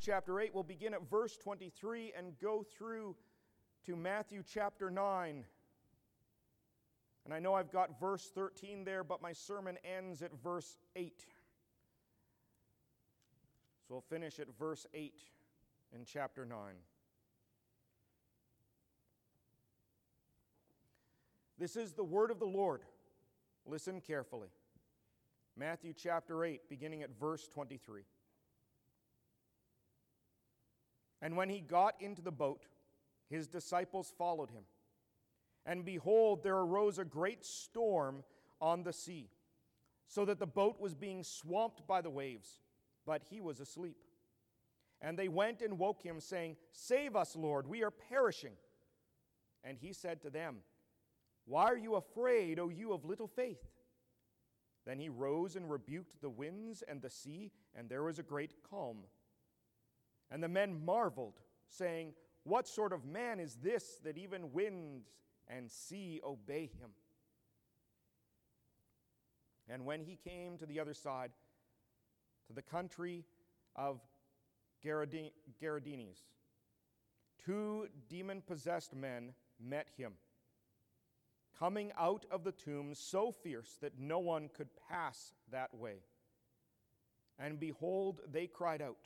chapter 8. We'll begin at verse 23 and go through to Matthew chapter 9. And I know I've got verse 13 there, but my sermon ends at verse 8. So we'll finish at verse 8 in chapter 9. This is the word of the Lord. Listen carefully. Matthew chapter 8, beginning at verse 23. And when he got into the boat, his disciples followed him. And behold, there arose a great storm on the sea, so that the boat was being swamped by the waves, but he was asleep. And they went and woke him, saying, Save us, Lord, we are perishing. And he said to them, Why are you afraid, O you of little faith? Then he rose and rebuked the winds and the sea, and there was a great calm. And the men marveled, saying, What sort of man is this, that even winds and sea obey him? And when he came to the other side, to the country of Gerasenes, 2 demon-possessed men met him, coming out of the tomb so fierce that no one could pass that way. And behold, they cried out,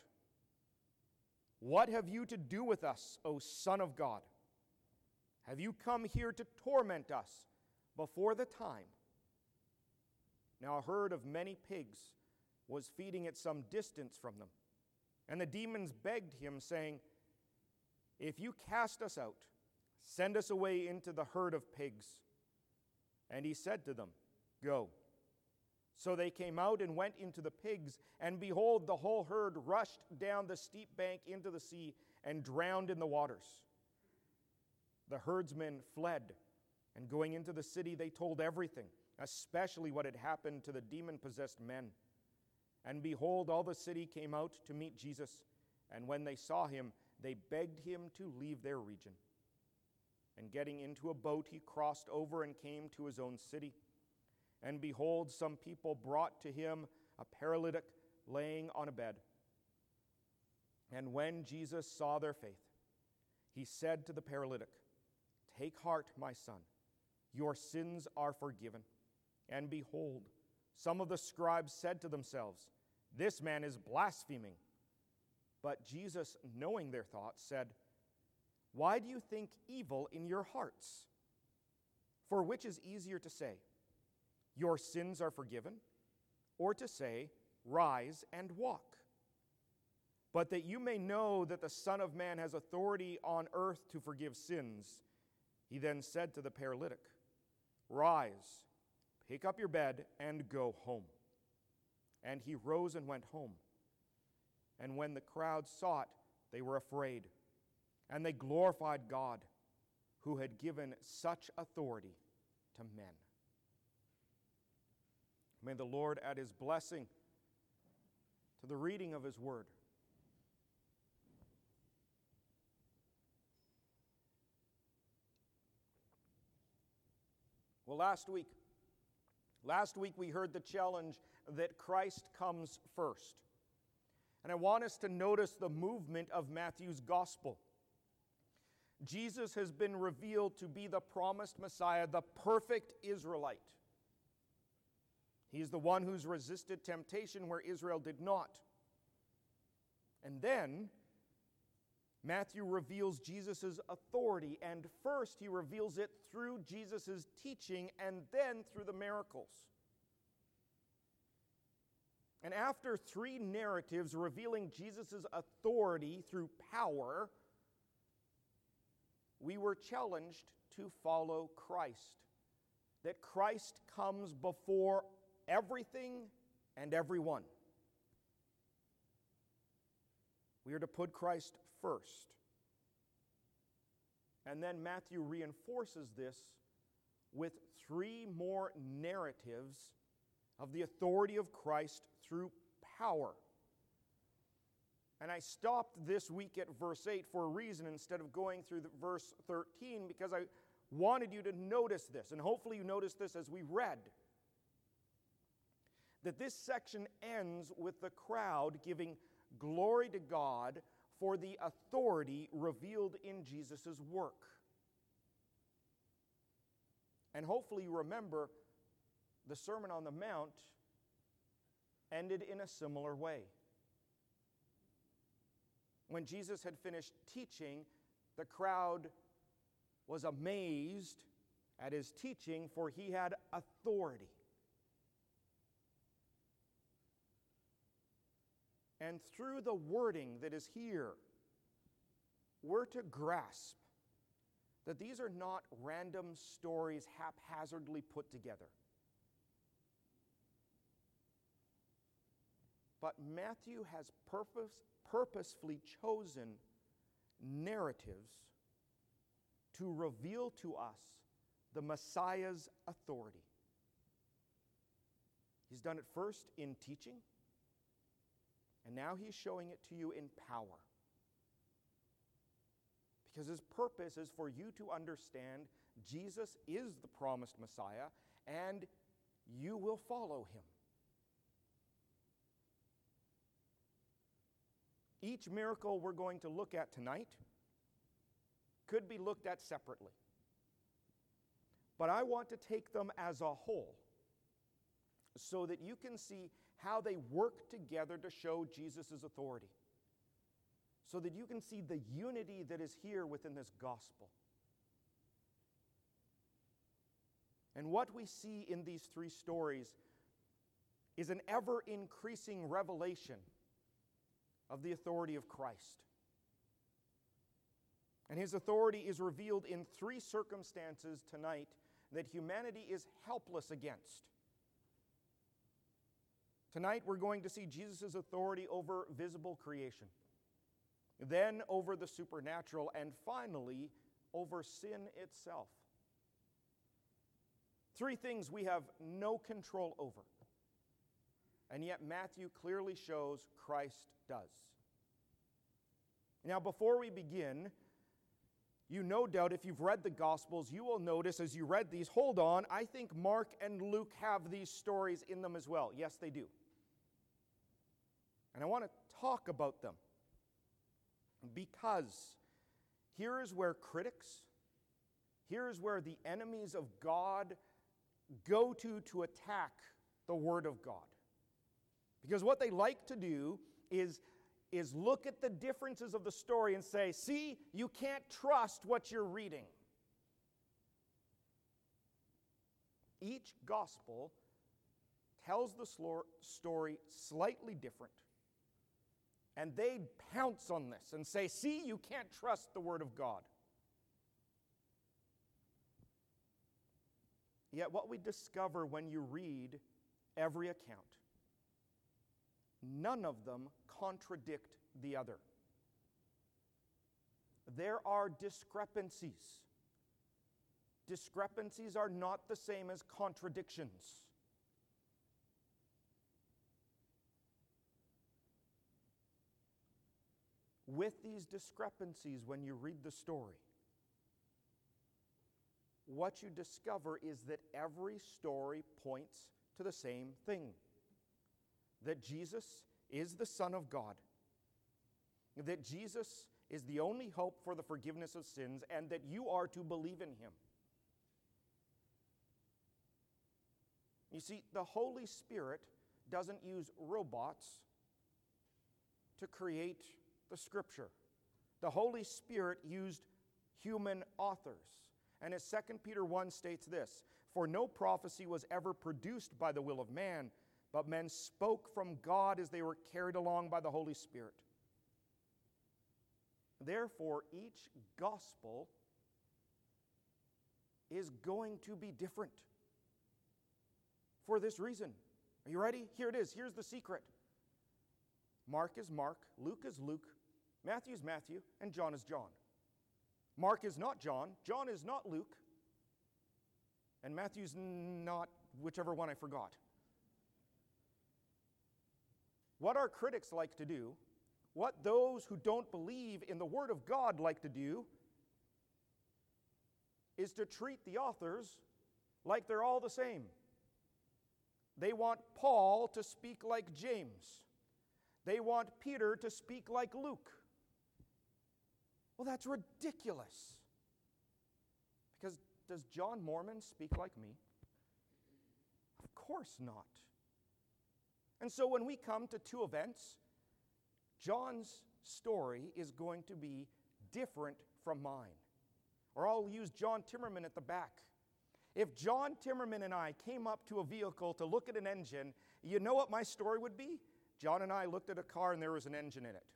What have you to do with us, O Son of God? Have you come here to torment us before the time? Now a herd of many pigs was feeding at some distance from them. And the demons begged him, saying, If you cast us out, send us away into the herd of pigs. And he said to them, Go. So they came out and went into the pigs, and behold, the whole herd rushed down the steep bank into the sea and drowned in the waters. The herdsmen fled, and going into the city, they told everything, especially what had happened to the demon-possessed men. And behold, all the city came out to meet Jesus, and when they saw him, they begged him to leave their region. And getting into a boat, he crossed over and came to his own city. And behold, some people brought to him a paralytic laying on a bed. And when Jesus saw their faith, he said to the paralytic, Take heart, my son, your sins are forgiven. And behold, some of the scribes said to themselves, This man is blaspheming. But Jesus, knowing their thoughts, said, Why do you think evil in your hearts? For which is easier to say, Your sins are forgiven, or to say, Rise and walk? But that you may know that the Son of Man has authority on earth to forgive sins, he then said to the paralytic, Rise, pick up your bed, and go home. And he rose and went home. And when the crowd saw it, they were afraid. And they glorified God, who had given such authority to men. May the Lord add his blessing to the reading of his word. Well, last week we heard the challenge that Christ comes first. And I want us to notice the movement of Matthew's gospel. Jesus has been revealed to be the promised Messiah, the perfect Israelite. He is the one who's resisted temptation where Israel did not. And then Matthew reveals Jesus' authority, and first he reveals it through Jesus' teaching and then through the miracles. And after 3 narratives revealing Jesus' authority through power, we were challenged to follow Christ. That Christ comes before everything and everyone. We are to put Christ first. And then Matthew reinforces this with 3 more narratives of the authority of Christ through power. And I stopped this week at verse 8 for a reason instead of going through verse 13, because I wanted you to notice this, and hopefully you noticed this as we read, that this section ends with the crowd giving Glory to God for the authority revealed in Jesus' work. And hopefully you remember the Sermon on the Mount ended in a similar way. When Jesus had finished teaching, the crowd was amazed at his teaching, for he had authority. And through the wording that is here, we're to grasp that these are not random stories haphazardly put together. But Matthew has purposefully chosen narratives to reveal to us the Messiah's authority. He's done it first in teaching, and now he's showing it to you in power. Because his purpose is for you to understand Jesus is the promised Messiah, and you will follow him. Each miracle we're going to look at tonight could be looked at separately. But I want to take them as a whole so that you can see how they work together to show Jesus' authority. So that you can see the unity that is here within this gospel. And what we see in these three stories is an ever-increasing revelation of the authority of Christ. And his authority is revealed in three circumstances tonight that humanity is helpless against. Tonight we're going to see Jesus' authority over visible creation, then over the supernatural, and finally over sin itself. Three things we have no control over. And yet Matthew clearly shows Christ does. Now, before we begin, you no doubt, if you've read the Gospels, you will notice as you read these, hold on, I think Mark and Luke have these stories in them as well. Yes, they do. And I want to talk about them because here is where critics, here is where the enemies of God go to attack the Word of God. Because what they like to do is look at the differences of the story and say, see, you can't trust what you're reading. Each gospel tells the story slightly different. And they pounce on this and say, see, you can't trust the Word of God. Yet what we discover when you read every account, none of them contradict the other. There are discrepancies. Discrepancies are not the same as contradictions. With these discrepancies, when you read the story, what you discover is that every story points to the same thing. That Jesus is the Son of God. That Jesus is the only hope for the forgiveness of sins, and that you are to believe in him. You see, the Holy Spirit doesn't use robots to create the Scripture. The Holy Spirit used human authors. And as 2 Peter 1 states this, for no prophecy was ever produced by the will of man, but men spoke from God as they were carried along by the Holy Spirit. Therefore, each gospel is going to be different. For this reason. Are you ready? Here it is. Here's the secret. Mark is Mark, Luke is Luke, Matthew is Matthew, and John is John. Mark is not John, John is not Luke, and Matthew's not whichever one I forgot. What our critics like to do, what those who don't believe in the Word of God like to do, is to treat the authors like they're all the same. They want Paul to speak like James. They want Peter to speak like Luke. Well, that's ridiculous. Because does John Mormon speak like me? Of course not. And so when we come to two events, John's story is going to be different from mine. Or I'll use John Timmerman at the back. If John Timmerman and I came up to a vehicle to look at an engine, you know what my story would be? John and I looked at a car and there was an engine in it.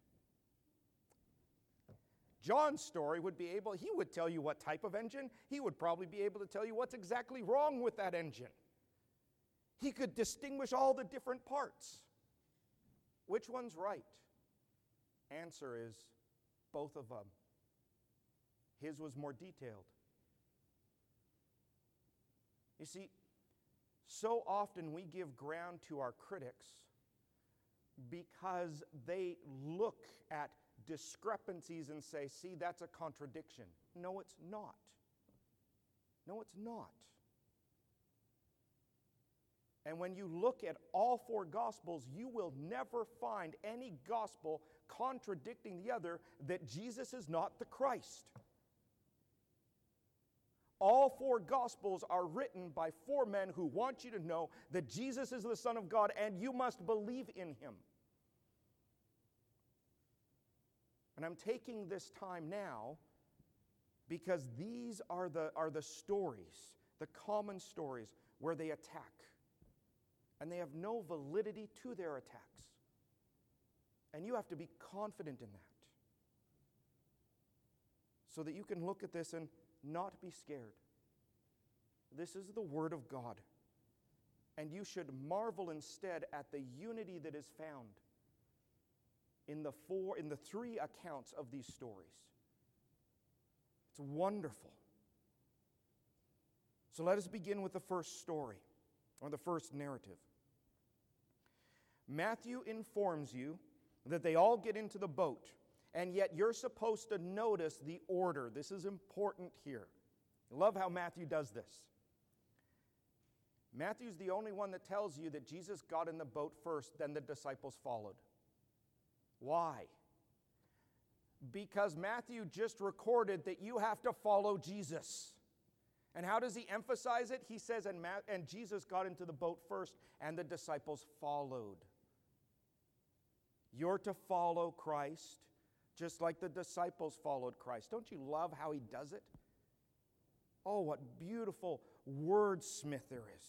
John's story would be he would tell you what type of engine. He would probably be able to tell you what's exactly wrong with that engine. He could distinguish all the different parts. Which one's right? Answer is both of them. His was more detailed. You see, so often we give ground to our critics because they look at discrepancies and say, see, that's a contradiction. No, it's not. No, it's not. And when you look at all four Gospels, you will never find any Gospel contradicting the other that Jesus is not the Christ. All four Gospels are written by four men who want you to know that Jesus is the Son of God and you must believe in Him. And I'm taking this time now because these are the stories, the common stories where they attack. And they have no validity to their attacks. And you have to be confident in that. So that you can look at this and not be scared. This is the Word of God. And you should marvel instead at the unity that is found in the three accounts of these stories. It's wonderful. So let us begin with the first story, or the first narrative. Matthew informs you that they all get into the boat, and yet you're supposed to notice the order. This is important here. I love how Matthew does this. Matthew's the only one that tells you that Jesus got in the boat first, then the disciples followed. Why? Because Matthew just recorded that you have to follow Jesus. And how does he emphasize it? He says, and Jesus got into the boat first, and the disciples followed. You're to follow Christ just like the disciples followed Christ. Don't you love how he does it? Oh, what beautiful wordsmith there is.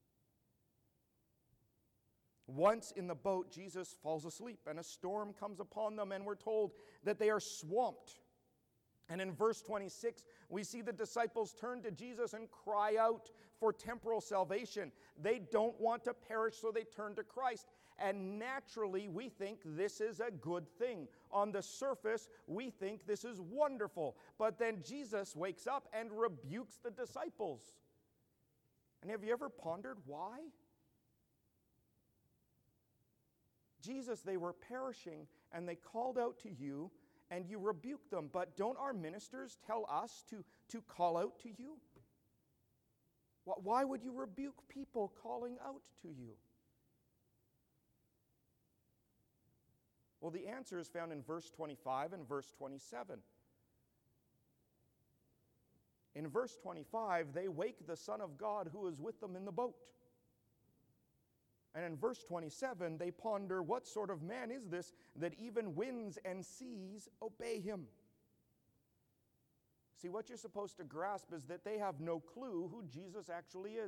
Once in the boat, Jesus falls asleep, and a storm comes upon them, and we're told that they are swamped. And in verse 26, we see the disciples turn to Jesus and cry out for temporal salvation. They don't want to perish, so they turn to Christ. And naturally, we think this is a good thing. On the surface, we think this is wonderful. But then Jesus wakes up and rebukes the disciples. And have you ever pondered why? Jesus, they were perishing, and they called out to you, and you rebuked them. But don't our ministers tell us to call out to you? Why would you rebuke people calling out to you? Well, the answer is found in verse 25 and verse 27. In verse 25, they wake the Son of God who is with them in the boat. And in verse 27, they ponder, what sort of man is this that even winds and seas obey him? See, what you're supposed to grasp is that they have no clue who Jesus actually is.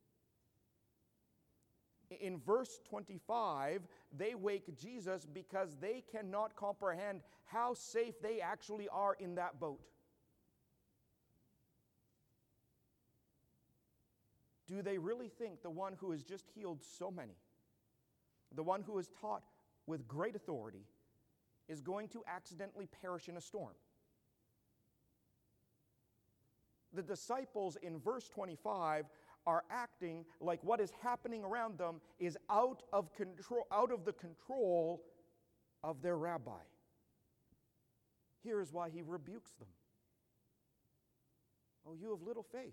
In verse 25, they wake Jesus because they cannot comprehend how safe they actually are in that boat. Do they really think the one who has just healed so many, the one who is taught with great authority, is going to accidentally perish in a storm? The disciples in verse 25 are acting like what is happening around them is out of the control of their rabbi. Here is why he rebukes them. Oh, you of little faith.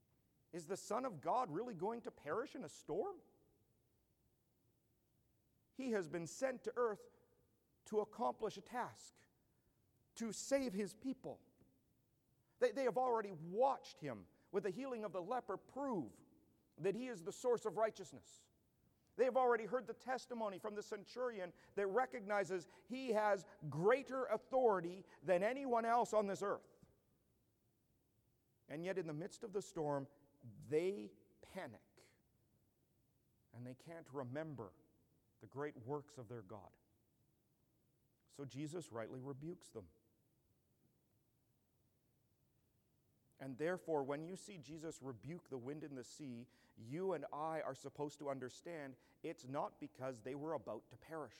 Is the Son of God really going to perish in a storm? He has been sent to earth to accomplish a task, to save his people. They have already watched him, with the healing of the leper, prove that he is the source of righteousness. They have already heard the testimony from the centurion that recognizes he has greater authority than anyone else on this earth. And yet in the midst of the storm, they panic. And they can't remember the great works of their God. So Jesus rightly rebukes them. And therefore, when you see Jesus rebuke the wind and the sea, you and I are supposed to understand it's not because they were about to perish.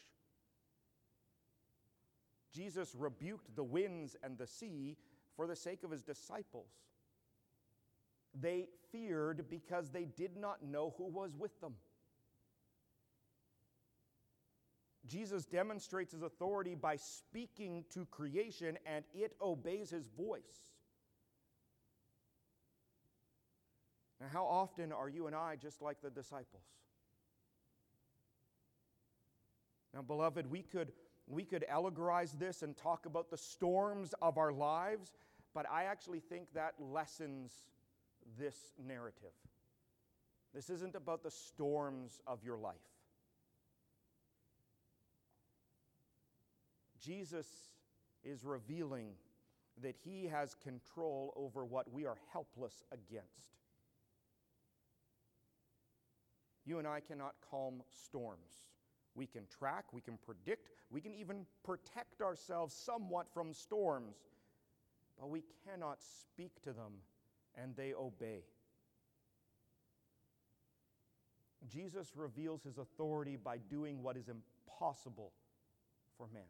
Jesus rebuked the winds and the sea for the sake of his disciples. They feared because they did not know who was with them. Jesus demonstrates his authority by speaking to creation, and it obeys his voice. Now, how often are you and I just like the disciples? Now, beloved, we could allegorize this and talk about the storms of our lives, but I actually think that lessens this narrative. This isn't about the storms of your life. Jesus is revealing that he has control over what we are helpless against. You and I cannot calm storms. We can track, we can predict, we can even protect ourselves somewhat from storms, but we cannot speak to them and they obey. Jesus reveals his authority by doing what is impossible for man.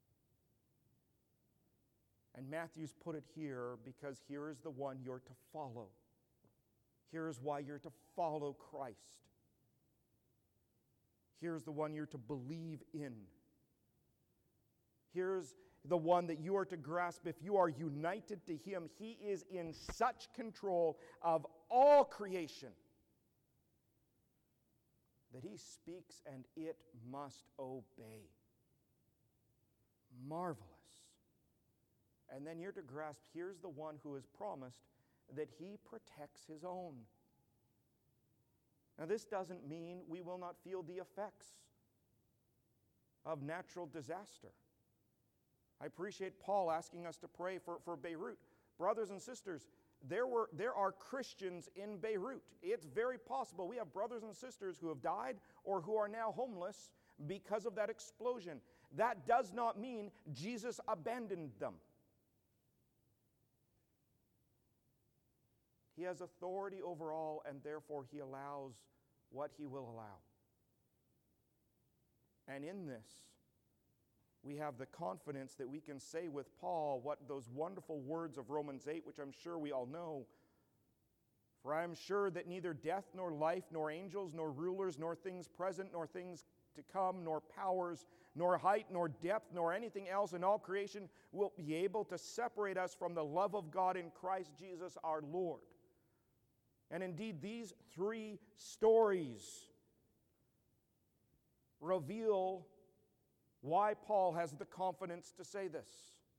And Matthew's put it here because here is the one you're to follow. Here is why you're to follow Christ. Here's the one you're to believe in. Here's the one that you are to grasp if you are united to him. He is in such control of all creation that he speaks and it must obey. Marvelous. And then you're to grasp, here's the one who has promised that he protects his own. Now, this doesn't mean we will not feel the effects of natural disaster. I appreciate Paul asking us to pray for Beirut. Brothers and sisters, there are Christians in Beirut. It's very possible we have brothers and sisters who have died or who are now homeless because of that explosion. That does not mean Jesus abandoned them. He has authority over all, and therefore he allows what he will allow. And in this, we have the confidence that we can say with Paul what those wonderful words of Romans 8, which I'm sure we all know. For I am sure that neither death nor life, nor angels, nor rulers, nor things present, nor things to come, nor powers, nor height, nor depth, nor anything else in all creation will be able to separate us from the love of God in Christ Jesus our Lord. And indeed, these three stories reveal why Paul has the confidence to say this.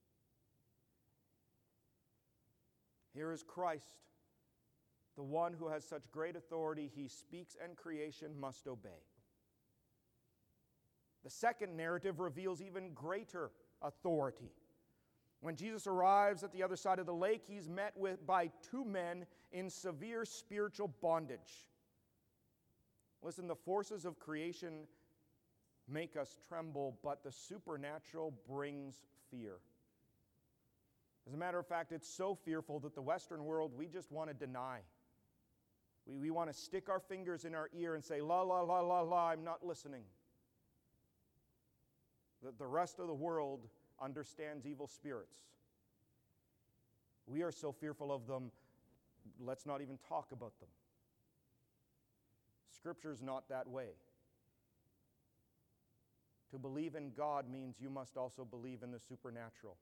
Here is Christ, the one who has such great authority, he speaks and creation must obey. The second narrative reveals even greater authority. When Jesus arrives at the other side of the lake, he's met by two men in severe spiritual bondage. Listen, the forces of creation make us tremble, but the supernatural brings fear. As a matter of fact, it's so fearful that the Western world, we just want to deny. We want to stick our fingers in our ear and say, la, la, la, la, la, I'm not listening. The rest of the world understands evil spirits. We are so fearful of them, let's not even talk about them. Scripture's not that way. To believe in God means you must also believe in the supernatural.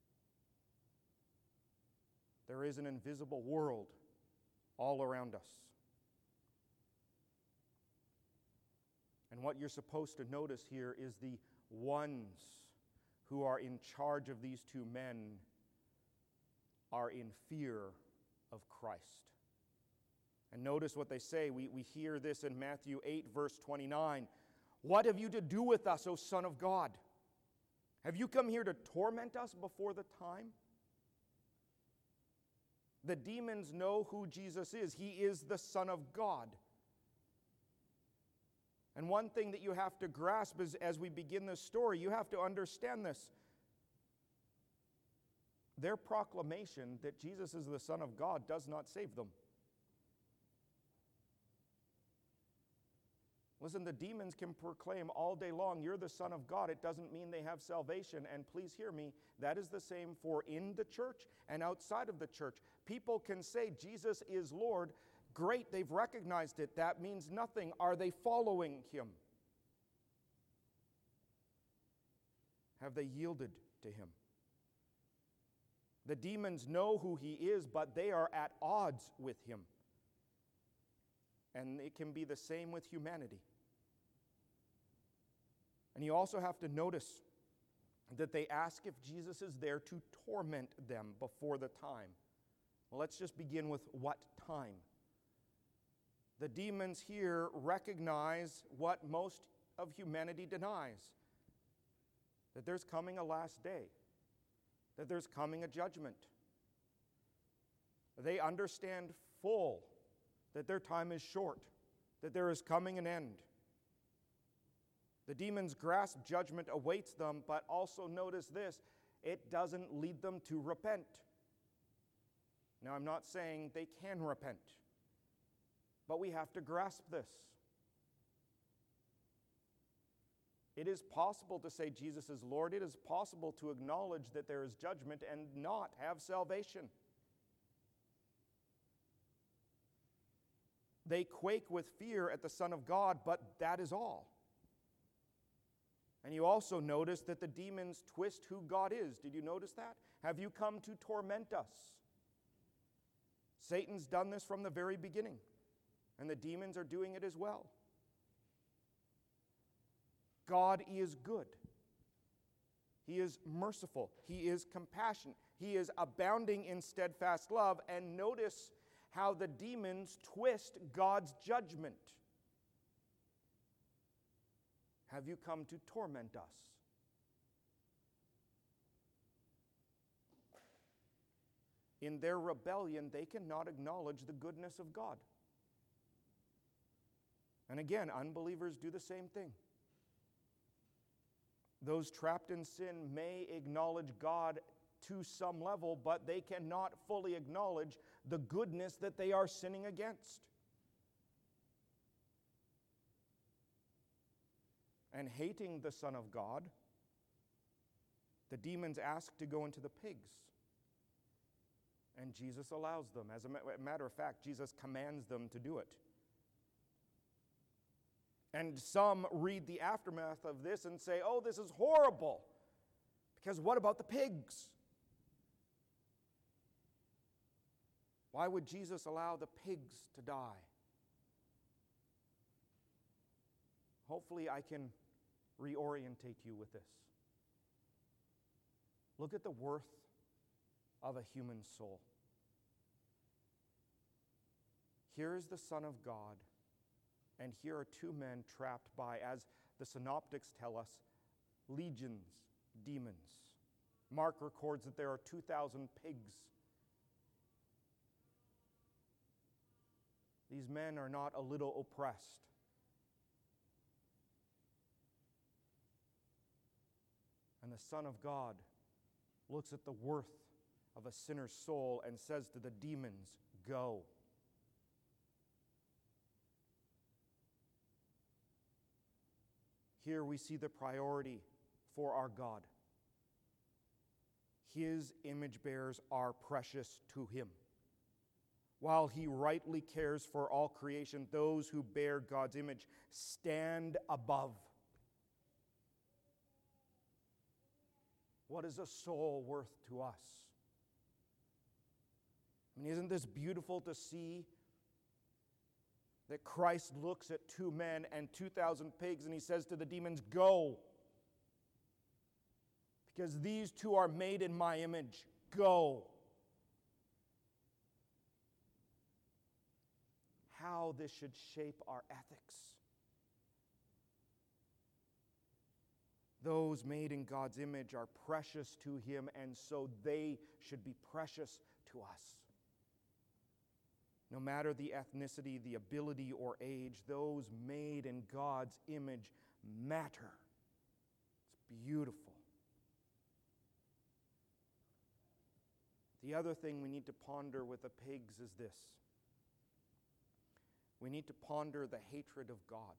There is an invisible world all around us. And what you're supposed to notice here is the ones who are in charge of these two men are in fear of Christ. And notice what they say. We hear this in Matthew 8, verse 29. What have you to do with us, O Son of God? Have you come here to torment us before the time? The demons know who Jesus is. He is the Son of God. And one thing that you have to grasp is, as we begin this story, you have to understand this. Their proclamation that Jesus is the Son of God does not save them. Listen, the demons can proclaim all day long, you're the Son of God. It doesn't mean they have salvation. And please hear me, that is the same for in the church and outside of the church. People can say Jesus is Lord. Great, they've recognized it. That means nothing. Are they following him? Have they yielded to him? The demons know who he is, but they are at odds with him. And it can be the same with humanity. And you also have to notice that they ask if Jesus is there to torment them before the time. Well, let's just begin with what time. The demons here recognize what most of humanity denies, that there's coming a last day, that there's coming a judgment. They understand full that their time is short, that there is coming an end. The demons grasp judgment awaits them, but also notice this, it doesn't lead them to repent. Now, I'm not saying they can repent, but we have to grasp this. It is possible to say Jesus is Lord. It is possible to acknowledge that there is judgment and not have salvation. They quake with fear at the Son of God, but that is all. And you also notice that the demons twist who God is. Did you notice that? Have you come to torment us? Satan's done this from the very beginning, and the demons are doing it as well. God is good. He is merciful. He is compassionate. He is abounding in steadfast love. And notice how the demons twist God's judgment. Have you come to torment us? In their rebellion, they cannot acknowledge the goodness of God. And again, unbelievers do the same thing. Those trapped in sin may acknowledge God to some level, but they cannot fully acknowledge the goodness that they are sinning against. And hating the Son of God, the demons ask to go into the pigs. And Jesus allows them. As a matter of fact, Jesus commands them to do it. And some read the aftermath of this and say, oh, this is horrible. Because what about the pigs? Why would Jesus allow the pigs to die? Hopefully I can reorientate you with this. Look at the worth of a human soul. Here is the Son of God, and here are two men trapped by, as the synoptics tell us, legions, demons. Mark records that there are 2,000 pigs. These men are not a little oppressed. And the Son of God looks at the worth of a sinner's soul and says to the demons, go. Here we see the priority for our God. His image bearers are precious to him. While he rightly cares for all creation, those who bear God's image stand above. What is a soul worth to us? I mean, isn't this beautiful to see? that Christ looks at 2 men and 2,000 pigs and he says to the demons, "Go. Because these 2 are made in my image. Go." How this should shape our ethics. Those made in God's image are precious to Him, and so they should be precious to us. No matter the ethnicity, the ability, or age, those made in God's image matter. It's beautiful. The other thing we need to ponder with the pigs is this. We need to ponder the hatred of God.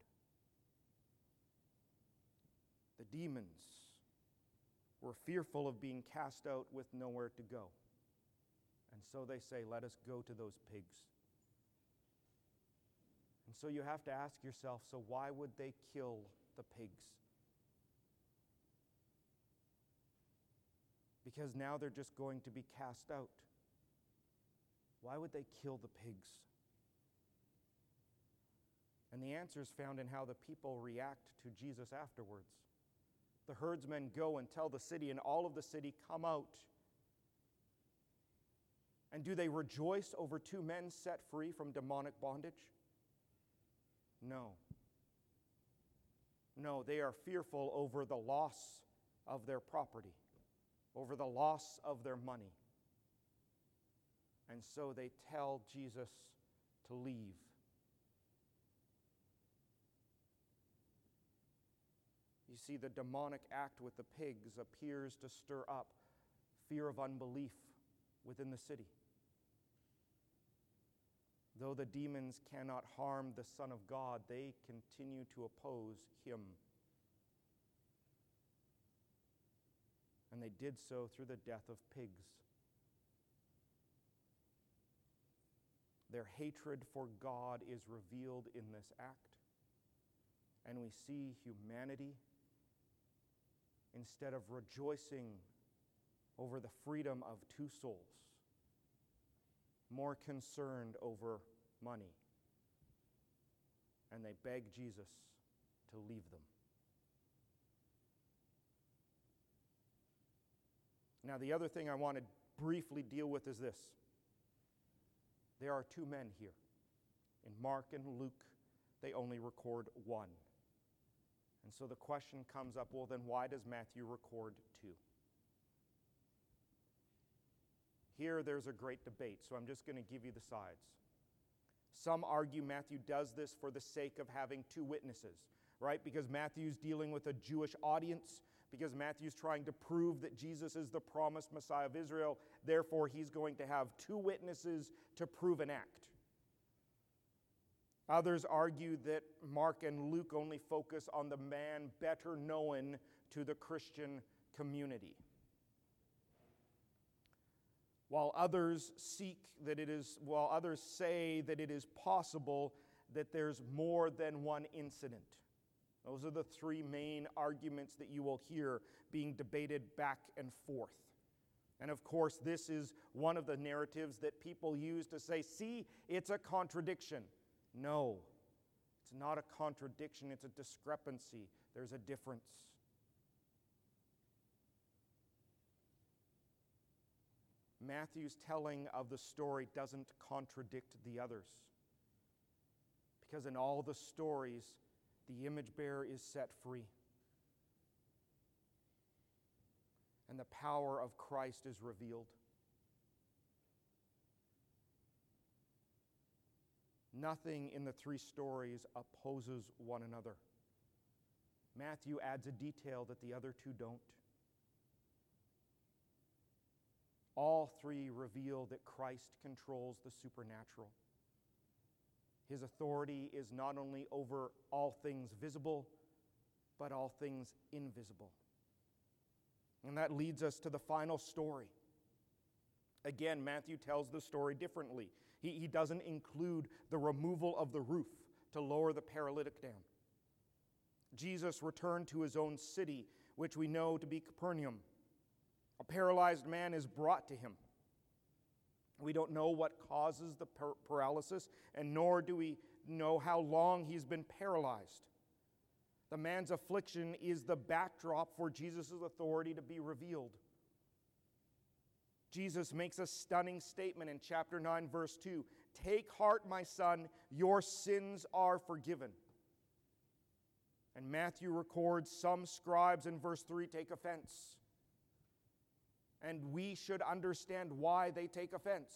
The demons were fearful of being cast out with nowhere to go. And so they say, "Let us go to those pigs." And so you have to ask yourself, so why would they kill the pigs? Because now they're just going to be cast out. Why would they kill the pigs? And the answer is found in how the people react to Jesus afterwards. The herdsmen go and tell the city, and all of the city come out. And do they rejoice over 2 men set free from demonic bondage? No. No, they are fearful over the loss of their property, over the loss of their money. And so they tell Jesus to leave. You see, the demonic act with the pigs appears to stir up fear of unbelief within the city. Though the demons cannot harm the Son of God, they continue to oppose Him. And they did so through the death of pigs. Their hatred for God is revealed in this act. And we see humanity, instead of rejoicing over the freedom of 2 souls, more concerned over money. And they beg Jesus to leave them. Now, the other thing I want to briefly deal with is this. There are 2 men here. In Mark and Luke, they only record 1. And so the question comes up, well, then why does Matthew record 2? Here, there's a great debate, so I'm just going to give you the sides. Some argue Matthew does this for the sake of having 2 witnesses, right? Because Matthew's dealing with a Jewish audience, because Matthew's trying to prove that Jesus is the promised Messiah of Israel. Therefore, he's going to have 2 witnesses to prove an act. Others argue that Mark and Luke only focus on the man better known to the Christian community. While others say that it is possible that there's more than one incident. Those are the 3 main arguments that you will hear being debated back and forth. And of course, this is one of the narratives that people use to say, see, it's a contradiction. No, it's not a contradiction, it's a discrepancy. There's a difference. Matthew's telling of the story doesn't contradict the others. Because in all the stories, the image bearer is set free. And the power of Christ is revealed. Nothing in the 3 stories opposes one another. Matthew adds a detail that the other 2 don't. All 3 reveal that Christ controls the supernatural. His authority is not only over all things visible, but all things invisible. And that leads us to the final story. Again, Matthew tells the story differently. He doesn't include the removal of the roof to lower the paralytic down. Jesus returned to his own city, which we know to be Capernaum. A paralyzed man is brought to him. We don't know what causes the paralysis, and nor do we know how long he's been paralyzed. The man's affliction is the backdrop for Jesus' authority to be revealed. Jesus makes a stunning statement in chapter 9, verse 2. Take heart, my son, your sins are forgiven. And Matthew records some scribes in verse 3 take offense. And we should understand why they take offense.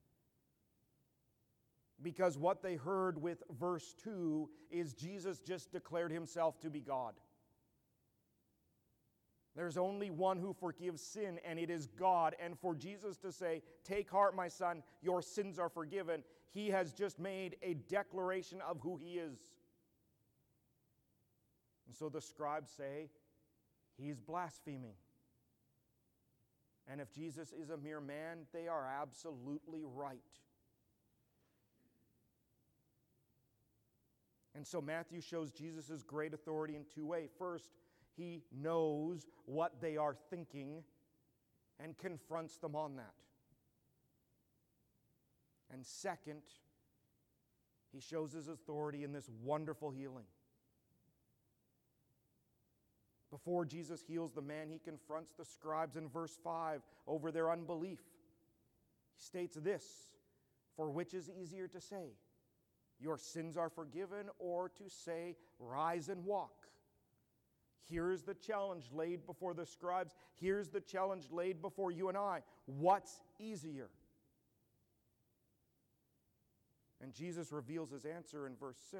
Because what they heard with verse 2 is Jesus just declared himself to be God. There's only one who forgives sin, and it is God. And for Jesus to say, take heart, my son, your sins are forgiven, he has just made a declaration of who he is. And so the scribes say, he's blaspheming. And if Jesus is a mere man, they are absolutely right. And so Matthew shows Jesus' great authority in two ways. First, he knows what they are thinking and confronts them on that. And second, he shows his authority in this wonderful healing. Before Jesus heals the man, he confronts the scribes in verse 5 over their unbelief. He states this, for which is easier to say, your sins are forgiven, or to say, rise and walk? Here's the challenge laid before the scribes. Here's the challenge laid before you and I. What's easier? And Jesus reveals his answer in verse 6.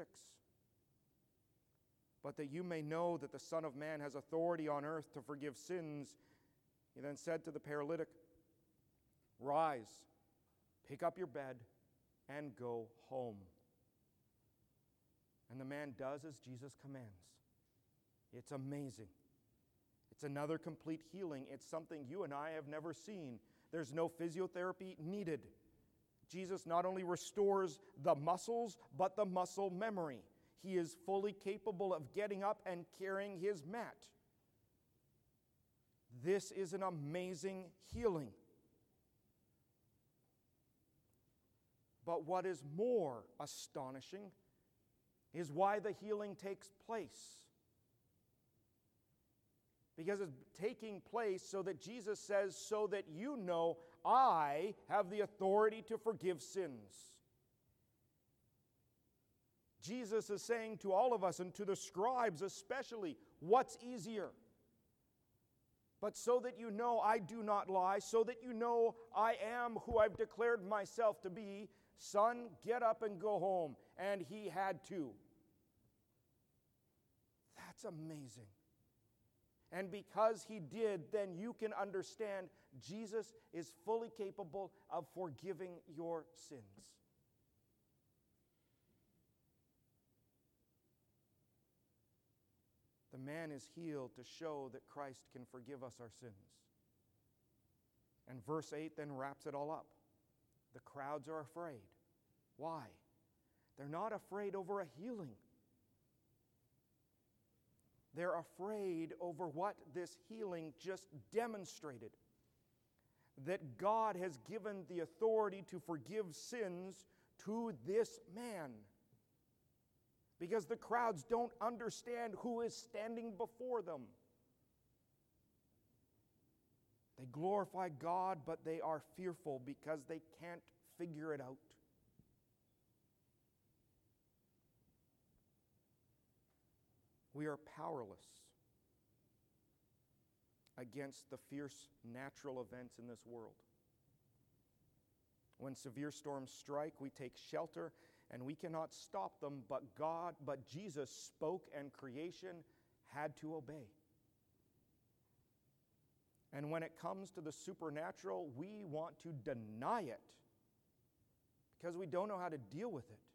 But that you may know that the Son of Man has authority on earth to forgive sins, he then said to the paralytic, rise, pick up your bed, and go home. And the man does as Jesus commands. It's amazing. It's another complete healing. It's something you and I have never seen. There's no physiotherapy needed. Jesus not only restores the muscles, but the muscle memory. He is fully capable of getting up and carrying his mat. This is an amazing healing. But what is more astonishing is why the healing takes place. Because it's taking place so that Jesus says, so that you know I have the authority to forgive sins. Jesus is saying to all of us, and to the scribes especially, what's easier? But so that you know I do not lie, so that you know I am who I've declared myself to be, son, get up and go home. And he had to. That's amazing. And because he did, then you can understand Jesus is fully capable of forgiving your sins. The man is healed to show that Christ can forgive us our sins. And verse 8 then wraps it all up. The crowds are afraid. Why? They're not afraid over a healing. They're afraid over what this healing just demonstrated. That God has given the authority to forgive sins to this man. Because the crowds don't understand who is standing before them. They glorify God, but they are fearful because they can't figure it out. We are powerless against the fierce natural events in this world. When severe storms strike, we take shelter and we cannot stop them, but Jesus spoke and creation had to obey. And when it comes to the supernatural, we want to deny it because we don't know how to deal with it.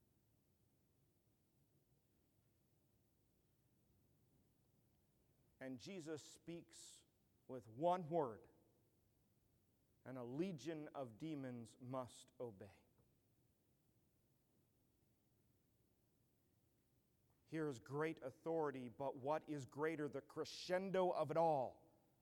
And Jesus speaks with one word, and a legion of demons must obey. Here is great authority, but what is greater, the crescendo of it all,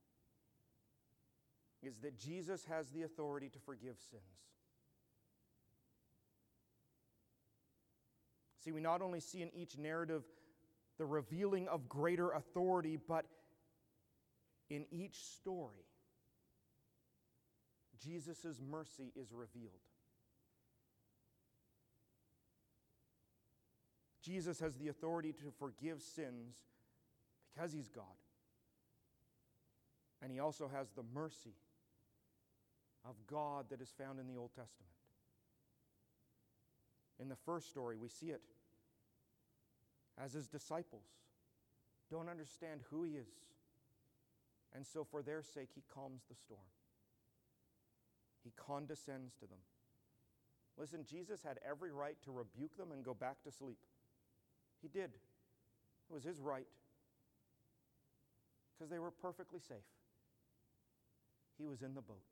is that Jesus has the authority to forgive sins. See, we not only see in each narrative the revealing of greater authority, but in each story, Jesus' mercy is revealed. Jesus has the authority to forgive sins because he's God. And he also has the mercy of God that is found in the Old Testament. In the first story, we see it as his disciples don't understand who he is. And so for their sake, he calms the storm. He condescends to them. Listen, Jesus had every right to rebuke them and go back to sleep. He did. It was his right. Because they were perfectly safe. He was in the boat.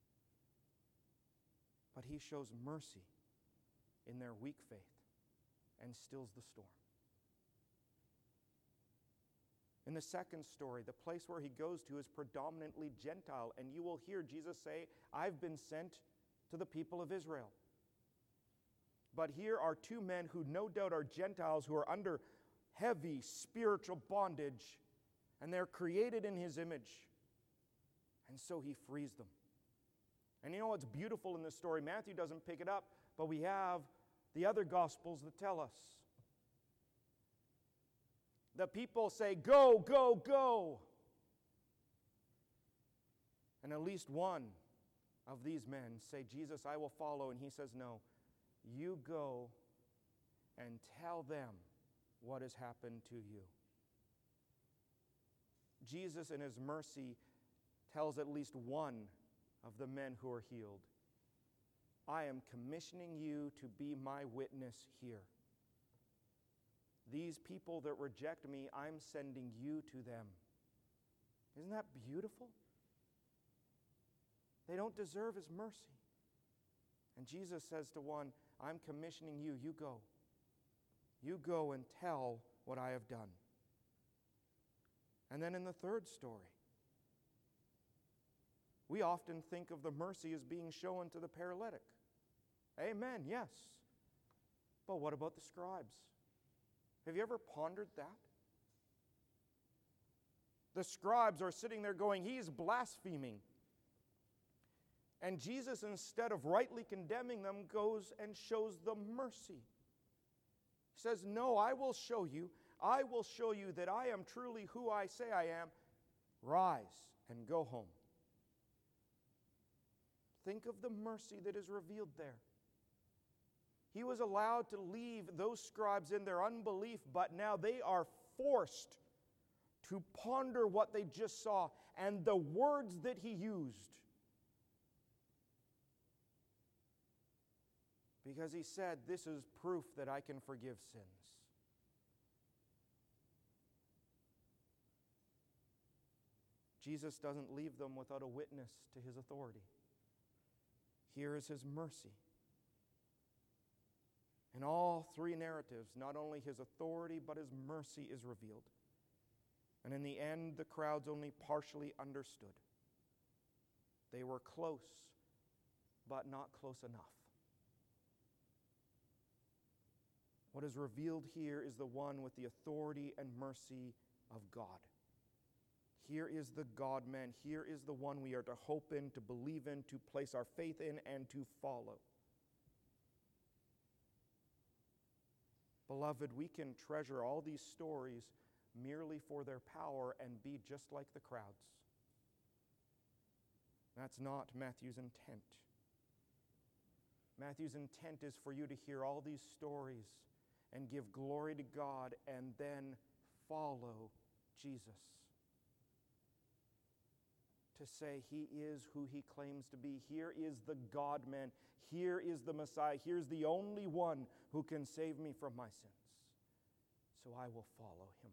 But he shows mercy in their weak faith and stills the storm. In the second story, the place where he goes to is predominantly Gentile, and you will hear Jesus say, I've been sent to the people of Israel. But here are two men who no doubt are Gentiles who are under heavy spiritual bondage, and they're created in his image. And so he frees them. And you know what's beautiful in this story? Matthew doesn't pick it up, but we have the other Gospels that tell us. The people say, go, go, go. And at least one of these men say, Jesus, I will follow. And he says, no, you go and tell them what has happened to you. Jesus in his mercy tells at least one of the men who are healed, I am commissioning you to be my witness here. These people that reject me, I'm sending you to them. Isn't that beautiful? They don't deserve his mercy. And Jesus says to one, I'm commissioning you, you go. You go and tell what I have done. And then in the third story, we often think of the mercy as being shown to the paralytic. Amen, yes. But what about the scribes? Have you ever pondered that? The scribes are sitting there going, he's blaspheming. And Jesus, instead of rightly condemning them, goes and shows them mercy. He says, no, I will show you that I am truly who I say I am. Rise and go home. Think of the mercy that is revealed there. He was allowed to leave those scribes in their unbelief, but now they are forced to ponder what they just saw and the words that he used. Because he said, this is proof that I can forgive sins. Jesus doesn't leave them without a witness to his authority. Here is his mercy. In all three narratives, not only his authority, but his mercy is revealed. And in the end, the crowds only partially understood. They were close, but not close enough. What is revealed here is the one with the authority and mercy of God. Here is the God-man. Here is the one we are to hope in, to believe in, to place our faith in, and to follow. Beloved, we can treasure all these stories merely for their power and be just like the crowds. That's not Matthew's intent. Matthew's intent is for you to hear all these stories and give glory to God and then follow Jesus. To say he is who he claims to be. Here is the God-man. Here is the Messiah. Here's the only one who can save me from my sins. So I will follow him.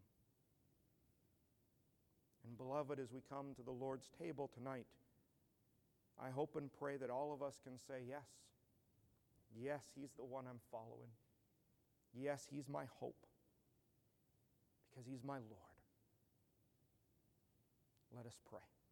And beloved, as we come to the Lord's table tonight, I hope and pray that all of us can say, yes. Yes, he's the one I'm following. Yes, he's my hope. Because he's my Lord. Let us pray.